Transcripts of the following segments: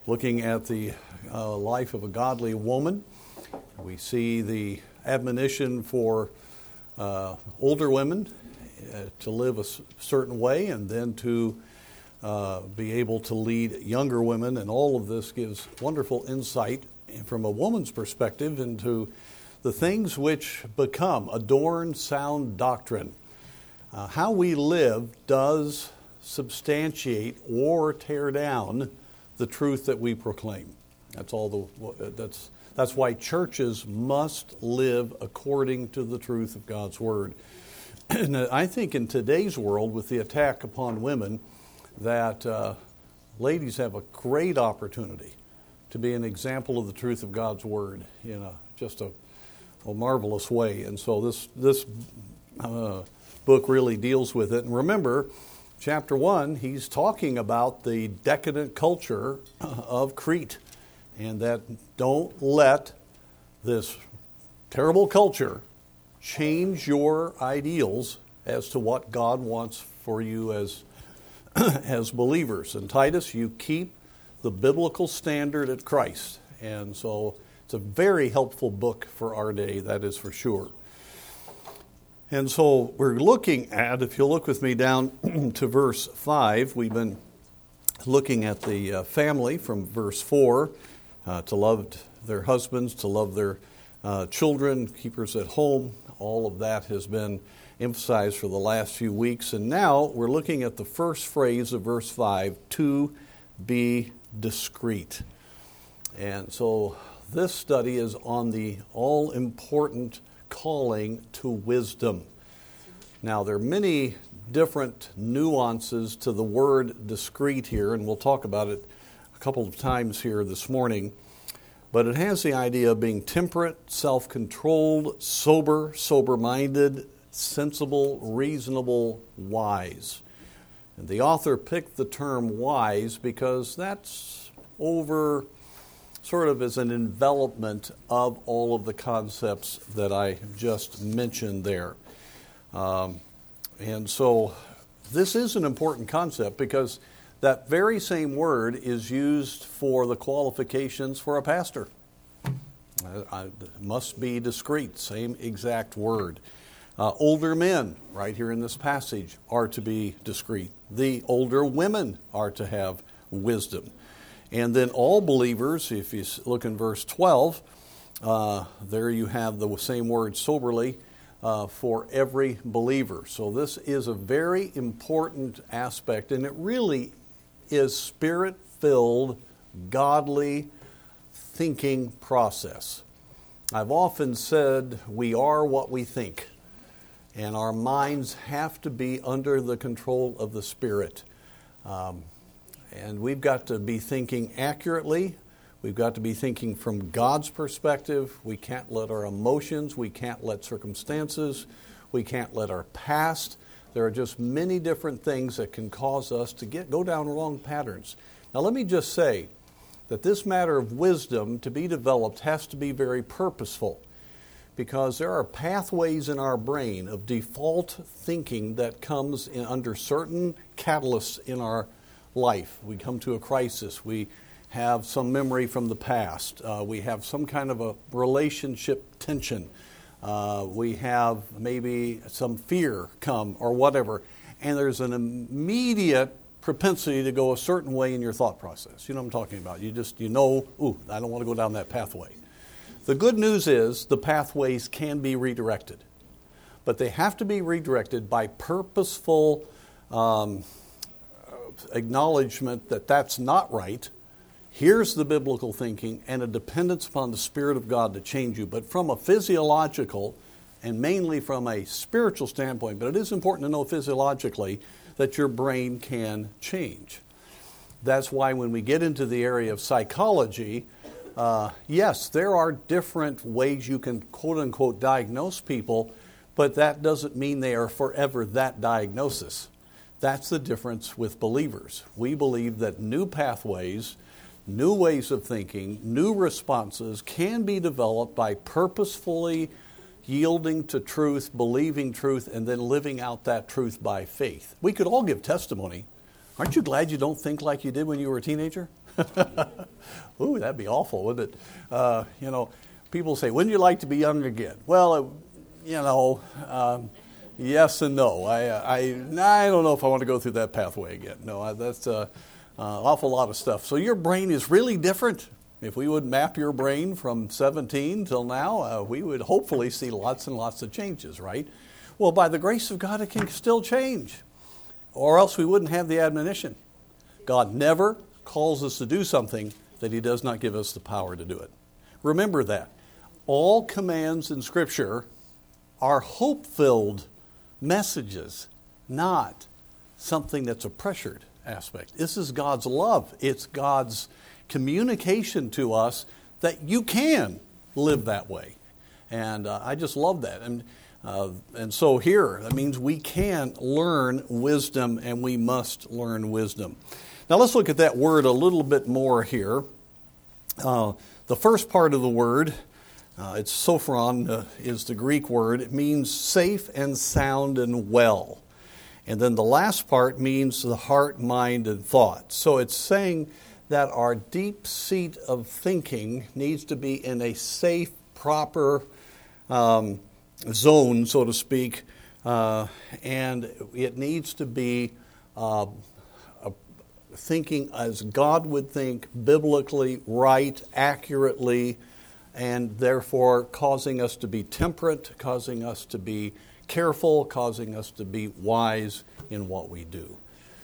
Looking at the life of a godly woman, we see the admonition for older women to live a certain way and then to be able to lead younger women. And all of this gives wonderful insight from a woman's perspective into the things which become adorn sound doctrine. How we live does substantiate or tear down the truth that we proclaim. That's why churches must live according to the truth of God's Word. And I think in today's world, with the attack upon women, that ladies have a great opportunity to be an example of the truth of God's Word in just a marvelous way. And so this book really deals with it. And remember, Chapter 1, he's talking about the decadent culture of Crete, and that don't let this terrible culture change your ideals as to what God wants for you as believers. And Titus, you keep the biblical standard at Christ. And so it's a very helpful book for our day, that is for sure. And so we're looking at, if you'll look with me down to verse 5, we've been looking at the family from verse 4, to love their husbands, to love their children, keepers at home. All of that has been emphasized for the last few weeks. And now we're looking at the first phrase of verse 5, to be discreet. And so this study is on the all-important calling to wisdom. Now, there are many different nuances to the word discreet here, and we'll talk about it a couple of times here this morning. But it has the idea of being temperate, self-controlled, sober-minded, sensible, reasonable, wise. And the author picked the term wise because that's over sort of as an envelopment of all of the concepts that I just mentioned there. And so this is an important concept because that very same word is used for the qualifications for a pastor. Must be discreet, same exact word. Older men, right here in this passage, are to be discreet. The older women are to have wisdom. And then all believers, if you look in verse 12, there you have the same word soberly for every believer. So this is a very important aspect, and it really is spirit-filled, godly thinking process. I've often said we are what we think, and our minds have to be under the control of the Spirit. And we've got to be thinking accurately. We've got to be thinking from God's perspective. We can't let our emotions, we can't let circumstances, we can't let our past. There are just many different things that can cause us to go down wrong patterns. Now let me just say that this matter of wisdom to be developed has to be very purposeful, because there are pathways in our brain of default thinking that comes in under certain catalysts in our life. We come to a crisis. We have some memory from the past. We have some kind of a relationship tension. We have maybe some fear come or whatever. And there's an immediate propensity to go a certain way in your thought process. You know what I'm talking about. I don't want to go down that pathway. The good news is the pathways can be redirected. But they have to be redirected by purposeful acknowledgement that that's not right. Here's the biblical thinking and a dependence upon the Spirit of God to change you. But from a physiological and mainly from a spiritual standpoint, but it is important to know physiologically that your brain can change. That's why when we get into the area of psychology, yes, there are different ways you can quote-unquote diagnose people, but that doesn't mean they are forever that diagnosis. That's the difference with believers. We believe that new pathways, new ways of thinking, new responses can be developed by purposefully yielding to truth, believing truth, and then living out that truth by faith. We could all give testimony. Aren't you glad you don't think like you did when you were a teenager? Ooh, that'd be awful, wouldn't it? People say, wouldn't you like to be young again? Well, yes and no. I don't know if I want to go through that pathway again. No, that's an awful lot of stuff. So your brain is really different. If we would map your brain from 17 till now, we would hopefully see lots and lots of changes, right? Well, by the grace of God, it can still change, or else we wouldn't have the admonition. God never calls us to do something that He does not give us the power to do it. Remember that. All commands in Scripture are hope-filled messages, not something that's a pressured aspect. This is God's love. It's God's communication to us that you can live that way. And I just love that. And so here, that means we can learn wisdom, and we must learn wisdom. Now let's look at that word a little bit more here. The first part of the word, it's sophron, is the Greek word. It means safe and sound and well. And then the last part means the heart, mind, and thought. So it's saying that our deep seat of thinking needs to be in a safe, proper zone, so to speak, and it needs to be thinking as God would think, biblically, right, accurately, and therefore causing us to be temperate, causing us to be careful, causing us to be wise in what we do.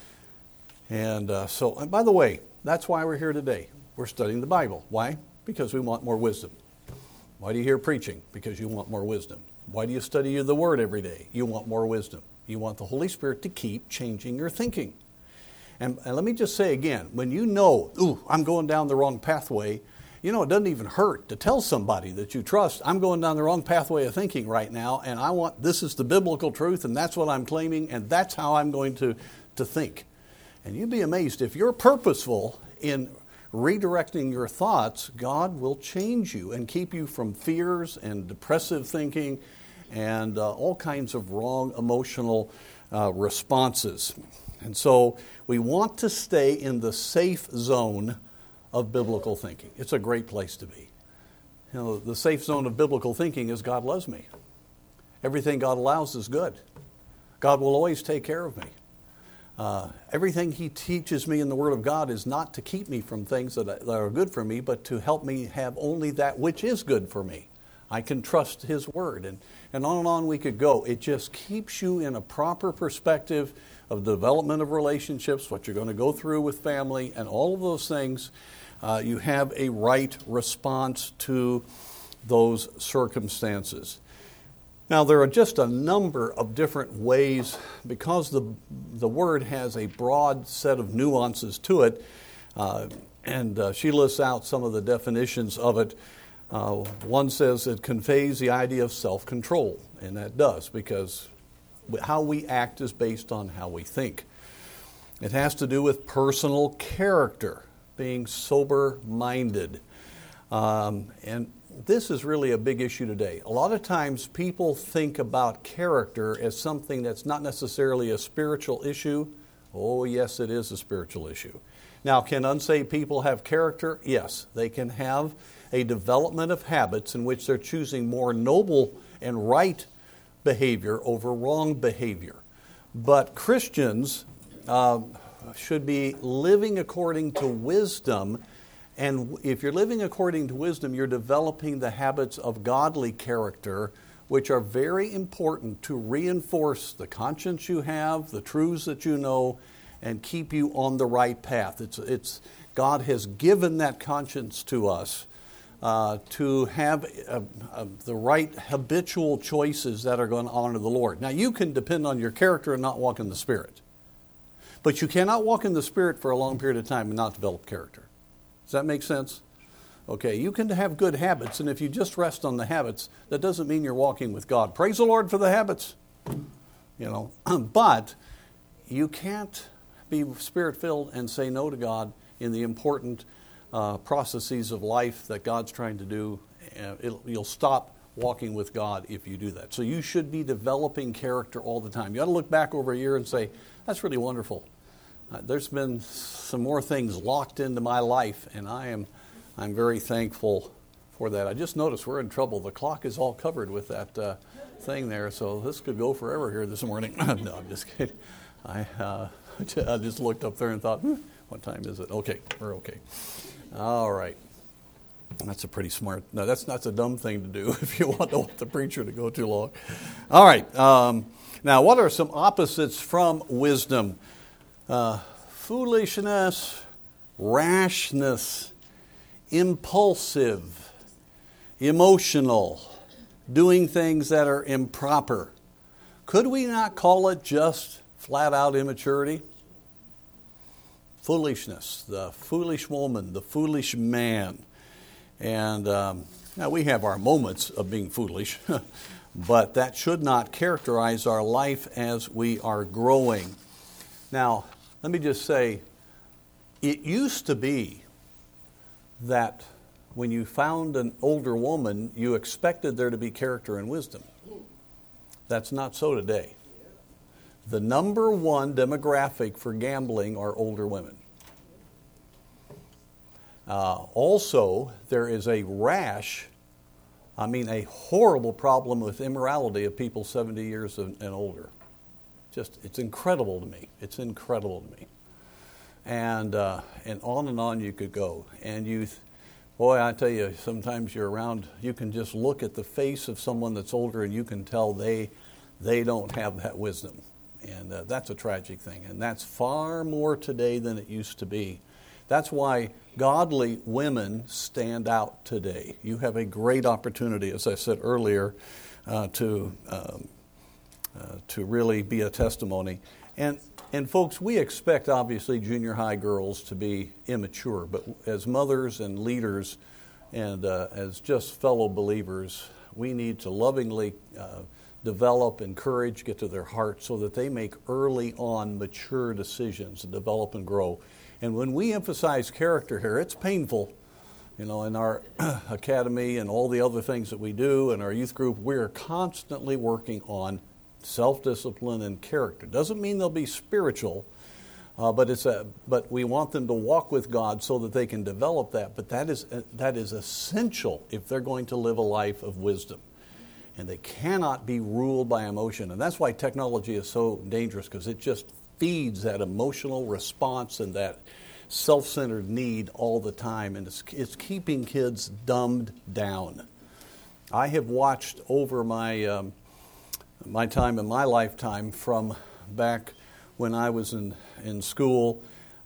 And and by the way, that's why we're here today. We're studying the Bible. Why? Because we want more wisdom. Why do you hear preaching? Because you want more wisdom. Why do you study the Word every day? You want more wisdom. You want the Holy Spirit to keep changing your thinking. And let me just say again, when you know, I'm going down the wrong pathway, it doesn't even hurt to tell somebody that you trust, I'm going down the wrong pathway of thinking right now, and this is the biblical truth, and that's what I'm claiming, and that's how I'm going to think. And you'd be amazed, if you're purposeful in redirecting your thoughts, God will change you and keep you from fears and depressive thinking and all kinds of wrong emotional responses. And so we want to stay in the safe zone of biblical thinking. It's a great place to be. The safe zone of biblical thinking is God loves me. Everything God allows is good. God will always take care of me. Everything He teaches me in the Word of God is not to keep me from things that are good for me, but to help me have only that which is good for me. I can trust His Word. And on we could go. It just keeps you in a proper perspective of the development of relationships, what you're going to go through with family, and all of those things. You have a right response to those circumstances. Now, there are just a number of different ways, because the Word has a broad set of nuances to it, and she lists out some of the definitions of it. One says it conveys the idea of self-control, and that does, because how we act is based on how we think. It has to do with personal character, being sober-minded. And this is really a big issue today. A lot of times people think about character as something that's not necessarily a spiritual issue. Oh, yes, it is a spiritual issue. Now, can unsaved people have character? Yes, they can have a development of habits in which they're choosing more noble and right behavior over wrong behavior. But Christians should be living according to wisdom. And if you're living according to wisdom, you're developing the habits of godly character, which are very important to reinforce the conscience you have, the truths that you know, and keep you on the right path. God has given that conscience to us to have the right habitual choices that are going to honor the Lord. Now, you can depend on your character and not walk in the Spirit. But you cannot walk in the Spirit for a long period of time and not develop character. Does that make sense? Okay, you can have good habits, and if you just rest on the habits, that doesn't mean you're walking with God. Praise the Lord for the habits. But you can't be Spirit-filled and say no to God in the important processes of life that God's trying to do. You'll stop walking with God if you do that. So you should be developing character all the time. You ought to look back over a year and say, that's really wonderful. There's been some more things locked into my life, and I am I'm very thankful for that. I just noticed we're in trouble. The clock is all covered with that thing there, so this could go forever here this morning. No, I'm just kidding. I just looked up there and thought, what time is it? Okay, we're okay. All right. That's a pretty smart. No, that's a dumb thing to do if you want the preacher to go too long. All right. Now, what are some opposites from wisdom? Foolishness, rashness, impulsive, emotional, doing things that are improper. Could we not call it just flat out immaturity? Foolishness, the foolish woman, the foolish man. And now we have our moments of being foolish, but that should not characterize our life as we are growing. Now, let me just say, it used to be that when you found an older woman, you expected there to be character and wisdom. That's not so today. The number one demographic for gambling are older women. Also, there is a a horrible problem with immorality of people 70 years and older. It's incredible to me. It's incredible to me. And on you could go. And boy, I tell you, sometimes you're around, you can just look at the face of someone that's older and you can tell they don't have that wisdom. And that's a tragic thing. And that's far more today than it used to be. That's why godly women stand out today. You have a great opportunity, as I said earlier, to really be a testimony. And folks, we expect obviously junior high girls to be immature, but as mothers and leaders and as just fellow believers, we need to lovingly develop, encourage, get to their heart so that they make early on mature decisions and develop and grow. And when we emphasize character here, it's painful. In our academy and all the other things that we do in our youth group, we're constantly working on self-discipline and character. Doesn't mean they'll be spiritual, but we want them to walk with God so that they can develop that. But that is essential if they're going to live a life of wisdom. And they cannot be ruled by emotion. And that's why technology is so dangerous, because it just feeds that emotional response and that self-centered need all the time, and it's keeping kids dumbed down. I have watched over my time in my lifetime from back when I was in school.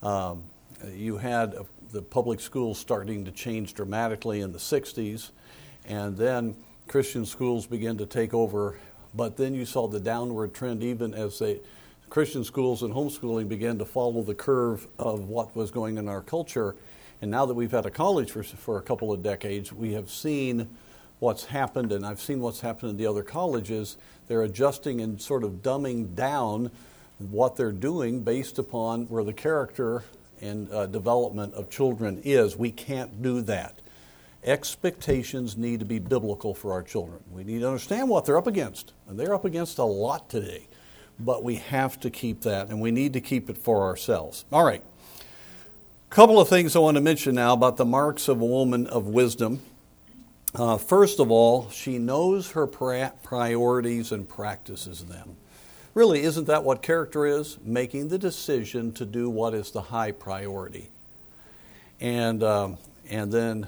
You had the public schools starting to change dramatically in the 60s, and then Christian schools began to take over, but then you saw the downward trend even as Christian schools and homeschooling began to follow the curve of what was going in our culture. And now that we've had a college for a couple of decades, we have seen what's happened, and I've seen what's happened in the other colleges. They're adjusting and sort of dumbing down what they're doing based upon where the character and development of children is. We can't do that. Expectations need to be biblical for our children. We need to understand what they're up against, and they're up against a lot today. But we have to keep that, and we need to keep it for ourselves. All right. A couple of things I want to mention now about the marks of a woman of wisdom. First of all, she knows her priorities and practices them. Really, isn't that what character is? Making the decision to do what is the high priority. And then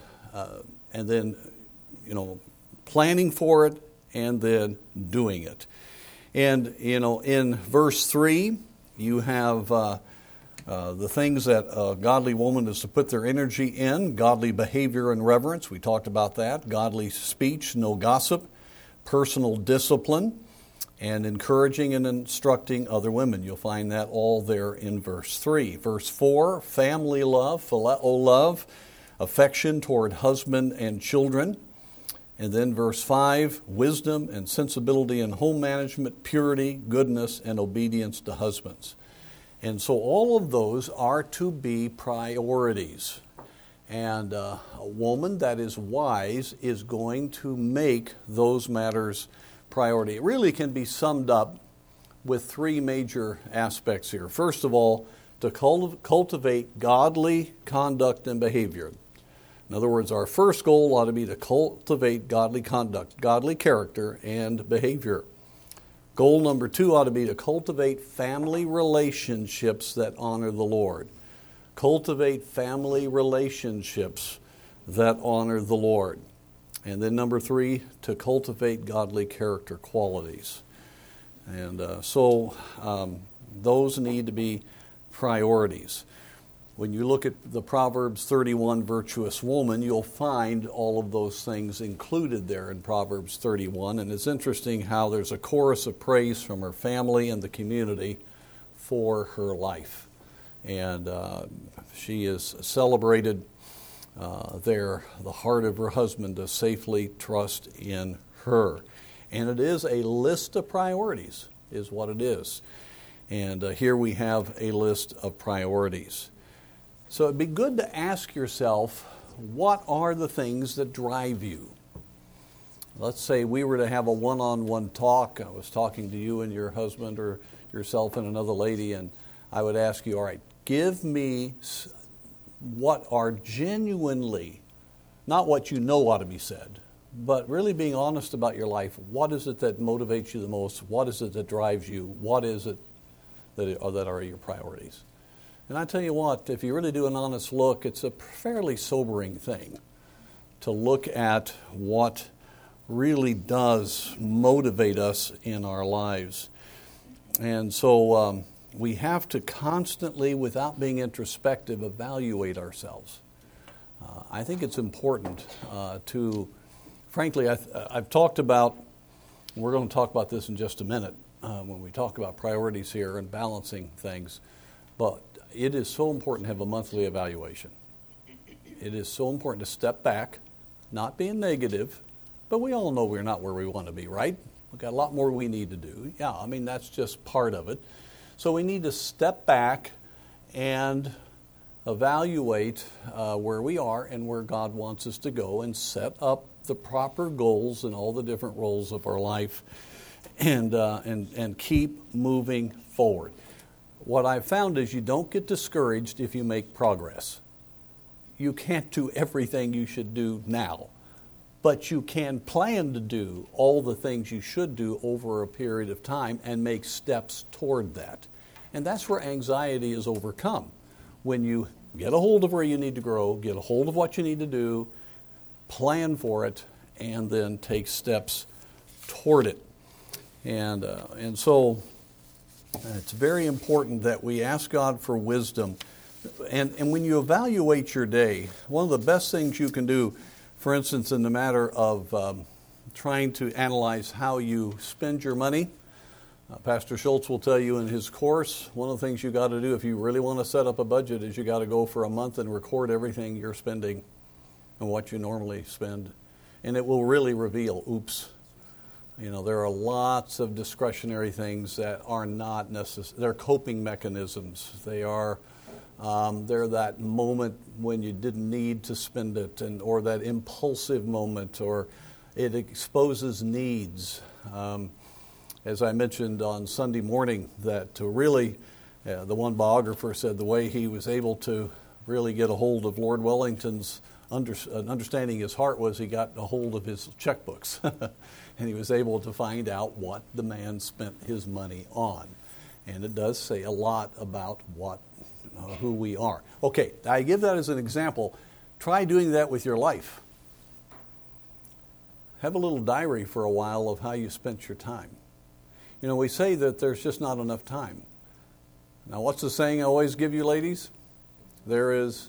planning for it and then doing it. And, in verse 3, you have the things that a godly woman is to put their energy in: godly behavior and reverence. We talked about that. Godly speech, no gossip. Personal discipline, and encouraging and instructing other women. You'll find that all there in verse 3. Verse 4, family love, phileo love, affection toward husband and children. And then verse 5, wisdom and sensibility in home management, purity, goodness, and obedience to husbands. And so all of those are to be priorities. And a woman that is wise is going to make those matters priority. It really can be summed up with three major aspects here. First of all, to cultivate godly conduct and behavior. In other words, our first goal ought to be to cultivate godly conduct, godly character, and behavior. Goal number 2 ought to be to cultivate family relationships that honor the Lord. Cultivate family relationships that honor the Lord. And then number 3, to cultivate godly character qualities. And those need to be priorities. When you look at the Proverbs 31 virtuous woman, you'll find all of those things included there in Proverbs 31. And it's interesting how there's a chorus of praise from her family and the community for her life. And she is celebrated there, the heart of her husband to safely trust in her. And it is a list of priorities, is what it is. And here we have a list of priorities. So it'd be good to ask yourself, what are the things that drive you? Let's say we were to have a one-on-one talk. I was talking to you and your husband or yourself and another lady, and I would ask you, all right, give me what are genuinely, not what you know ought to be said, but really being honest about your life. What is it that motivates you the most? What is it that drives you? What is it that are your priorities? And I tell you what, if you really do an honest look, it's a fairly sobering thing to look at what really does motivate us in our lives. And so we have to constantly, without being introspective, evaluate ourselves. I think it's important to, frankly, I've talked about, we're going to talk about this in just a minute when we talk about priorities here and balancing things, but it is so important to have a monthly evaluation. It is so important to step back, not being negative, but we all know we're not where we want to be, right? We've got a lot more we need to do. Yeah, I mean, that's just part of it. So we need to step back and evaluate where we are and where God wants us to go and set up the proper goals in all the different roles of our life and keep moving forward. What I've found is you don't get discouraged if you make progress. You can't do everything you should do now, but you can plan to do all the things you should do over a period of time and make steps toward that. And that's where anxiety is overcome. When you get a hold of where you need to grow, get a hold of what you need to do, plan for it, and then take steps toward it. And so it's very important that we ask God for wisdom. And when you evaluate your day, one of the best things you can do, for instance, in the matter of trying to analyze how you spend your money, Pastor Schultz will tell you in his course, one of the things you got to do if you really want to set up a budget is you got to go for a month and record everything you're spending and what you normally spend. And it will really reveal, oops, there are lots of discretionary things that are not necessary. They're coping mechanisms. They're that moment when you didn't need to spend it, or that impulsive moment, or it exposes needs. As I mentioned on Sunday morning, that to really, the one biographer said the way he was able to really get a hold of Lord Wellington's understanding his heart was he got a hold of his checkbooks. And he was able to find out what the man spent his money on. And it does say a lot about who we are. Okay, I give that as an example. Try doing that with your life. Have a little diary for a while of how you spent your time. We say that there's just not enough time. Now, what's the saying I always give you, ladies? There is...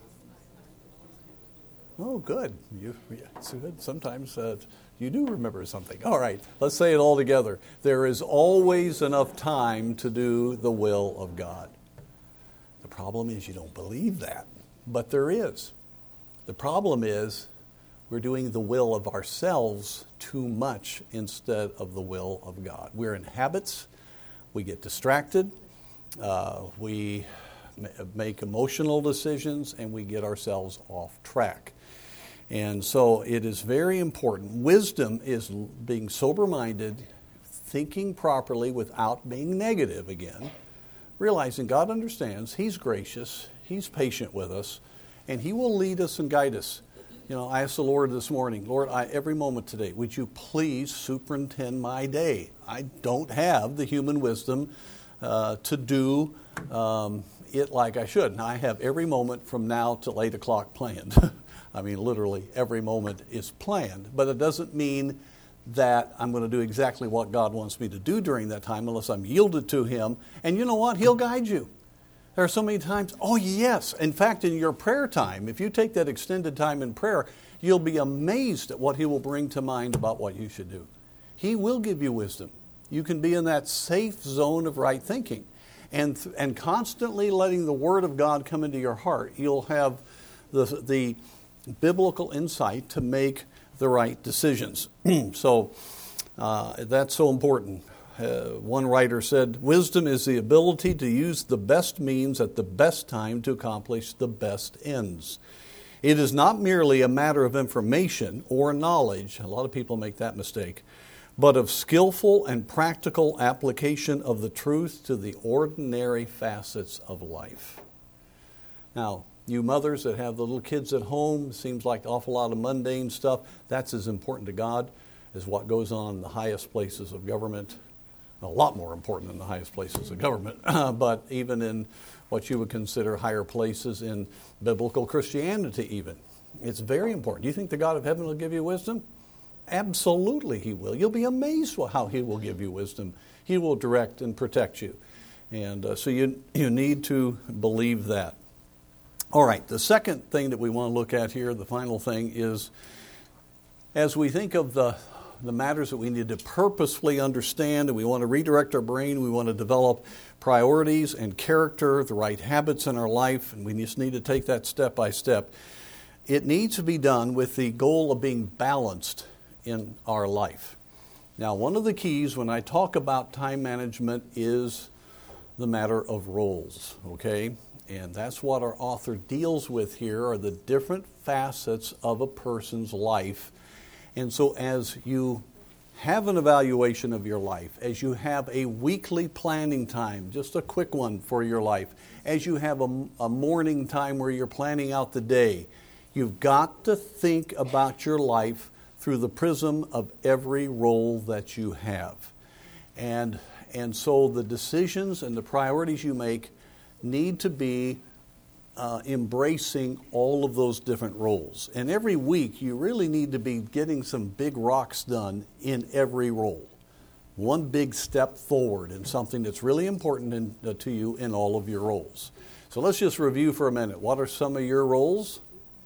Oh, good. It's good. Sometimes you do remember something. All right, let's say it all together. There is always enough time to do the will of God. The problem is you don't believe that, but there is. The problem is we're doing the will of ourselves too much instead of the will of God. We're in habits. We get distracted. We make emotional decisions, and we get ourselves off track. And so it is very important. Wisdom is being sober-minded, thinking properly without being negative again, realizing God understands, He's gracious, He's patient with us, and He will lead us and guide us. I asked the Lord this morning, Lord, every moment today, would you please superintend my day? I don't have the human wisdom to do it like I should. And I have every moment from now till 8 o'clock planned. I mean, literally every moment is planned. But it doesn't mean that I'm going to do exactly what God wants me to do during that time unless I'm yielded to Him. And you know what? He'll guide you. There are so many times, oh yes. In fact, in your prayer time, if you take that extended time in prayer, you'll be amazed at what He will bring to mind about what you should do. He will give you wisdom. You can be in that safe zone of right thinking. And constantly letting the Word of God come into your heart, you'll have the biblical insight to make the right decisions. So that's so important. One writer said, wisdom is the ability to use the best means at the best time to accomplish the best ends. It is not merely a matter of information or knowledge, a lot of people make that mistake, but of skillful and practical application of the truth to the ordinary facets of life. Now, you mothers that have the little kids at home, seems like an awful lot of mundane stuff. That's as important to God as what goes on in the highest places of government. A lot more important than the highest places of government, but even in what you would consider higher places in biblical Christianity even. It's very important. Do you think the God of heaven will give you wisdom? Absolutely He will. You'll be amazed how He will give you wisdom. He will direct and protect you. And so you need to believe that. All right, the second thing that we want to look at here, the final thing, is as we think of the matters that we need to purposefully understand, and we want to redirect our brain, we want to develop priorities and character, the right habits in our life, and we just need to take that step by step. It needs to be done with the goal of being balanced in our life. Now, one of the keys when I talk about time management is the matter of roles, okay? And that's what our author deals with here, are the different facets of a person's life. And so as you have an evaluation of your life, as you have a weekly planning time, just a quick one for your life, as you have a morning time where you're planning out the day, you've got to think about your life through the prism of every role that you have. And so the decisions and the priorities you make need to be embracing all of those different roles. And every week you really need to be getting some big rocks done in every role. One big step forward in something that's really important to you in all of your roles. So let's just review for a minute. What are some of your roles?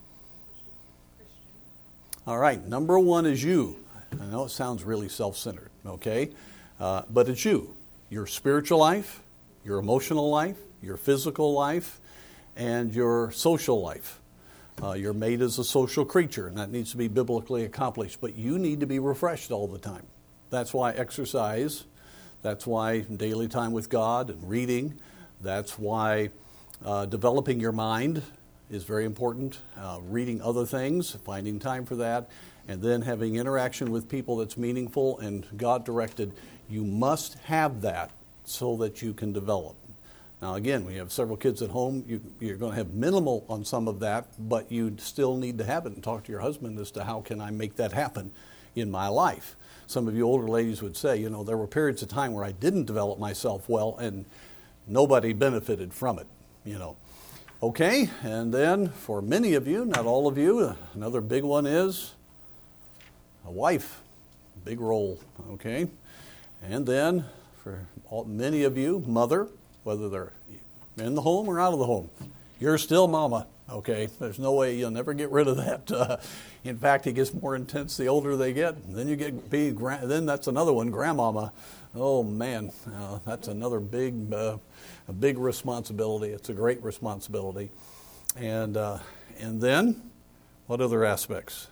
All right, number one is you. I know it sounds really self-centered, okay? But it's you. Your spiritual life, your emotional life, your physical life, and your social life. You're made as a social creature, and that needs to be biblically accomplished. But you need to be refreshed all the time. That's why exercise, that's why daily time with God and reading, that's why developing your mind is very important. Reading other things, finding time for that, and then having interaction with people that's meaningful and God-directed. You must have that so that you can develop. Now again, we have several kids at home. You're going to have minimal on some of that, but you still need to have it and talk to your husband as to how can I make that happen in my life. Some of you older ladies would say, there were periods of time where I didn't develop myself well and nobody benefited from it, Okay, and then for many of you, not all of you, another big one is a wife. Big role, okay? And then for many of you, mother, whether they're in the home or out of the home. You're still mama, okay? There's no way you'll never get rid of that. In fact, it gets more intense the older they get. Then you get then that's another one, grandmama. Oh man, that's another big responsibility. It's a great responsibility. And then, what other aspects?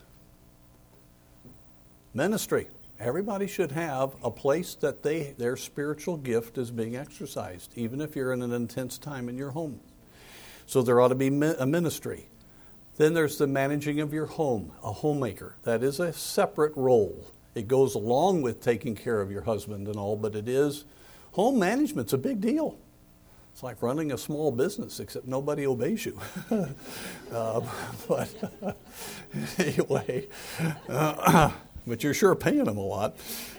Ministry. Everybody should have a place that their spiritual gift is being exercised, even if you're in an intense time in your home. So there ought to be a ministry. Then there's the managing of your home, a homemaker. That is a separate role. It goes along with taking care of your husband and all, but home management's a big deal. It's like running a small business, except nobody obeys you. But anyway, but you're sure paying them a lot.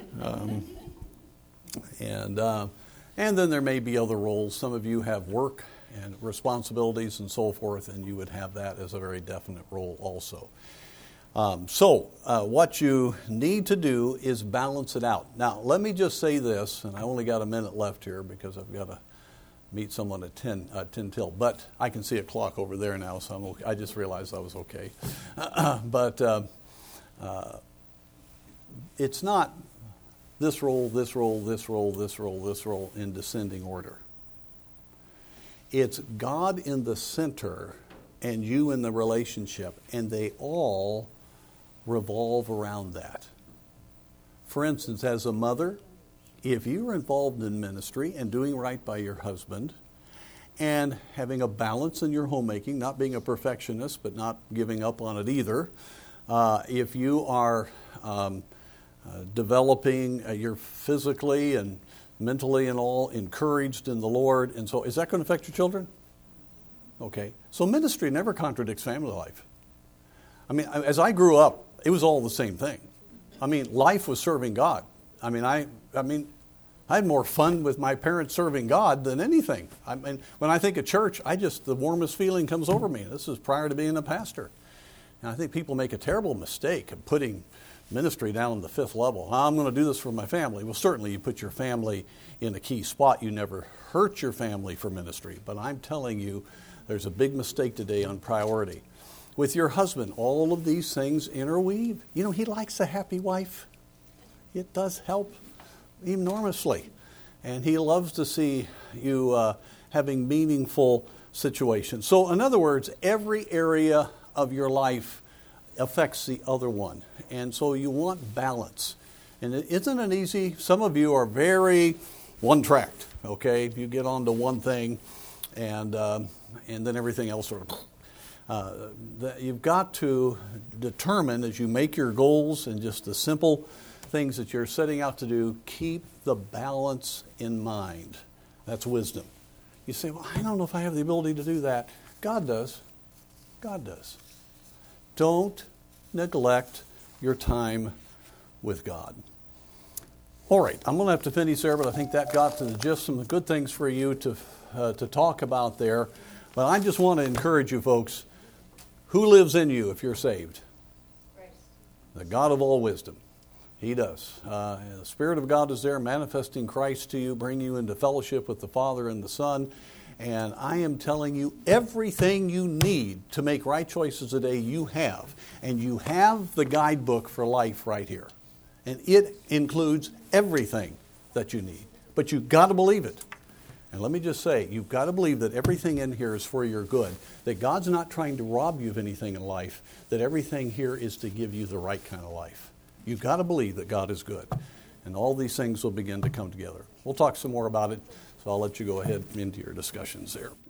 And then there may be other roles. Some of you have work and responsibilities and so forth, and you would have that as a very definite role also. So what you need to do is balance it out. Now, let me just say this, and I only got a minute left here because I've got to meet someone at 10 till. But I can see a clock over there now, so I'm okay. I just realized I was okay. But it's not this role, this role, this role, this role, this role in descending order. It's God in the center and you in the relationship, and they all revolve around that. For instance, as a mother, if you're involved in ministry and doing right by your husband and having a balance in your homemaking, not being a perfectionist but not giving up on it either, if you are developing, you're physically and mentally and all encouraged in the Lord, and so is that going to affect your children? Okay. So ministry never contradicts family life. I mean, as I grew up, it was all the same thing. I mean, life was serving God. I mean, I had more fun with my parents serving God than anything. I mean, when I think of church, the warmest feeling comes over me. This is prior to being a pastor. And I think people make a terrible mistake of putting ministry down on the fifth level. I'm going to do this for my family. Well, certainly you put your family in a key spot. You never hurt your family for ministry. But I'm telling you, there's a big mistake today on priority. With your husband, all of these things interweave. You know, he likes a happy wife. It does help enormously. And he loves to see you having meaningful situations. So in other words, every area of your life affects the other one. And so you want balance. And it isn't an easy, some of you are very one-tracked, okay? You get on to one thing and then everything else sort of... you've got to determine as you make your goals and just the simple things that you're setting out to do, keep the balance in mind. That's wisdom. You say, well, I don't know if I have the ability to do that. God does. God does. Don't neglect your time with God. All right, I'm going to have to finish there, but I think that got to the gist, some good things for you to talk about there. But I just want to encourage you folks, who lives in you if you're saved? Christ. The God of all wisdom. He does. The Spirit of God is there manifesting Christ to you, bringing you into fellowship with the Father and the Son. And I am telling you, everything you need to make right choices today, you have. And you have the guidebook for life right here. And it includes everything that you need. But you've got to believe it. And let me just say, you've got to believe that everything in here is for your good. That God's not trying to rob you of anything in life. That everything here is to give you the right kind of life. You've got to believe that God is good. And all these things will begin to come together. We'll talk some more about it. So I'll let you go ahead into your discussions there.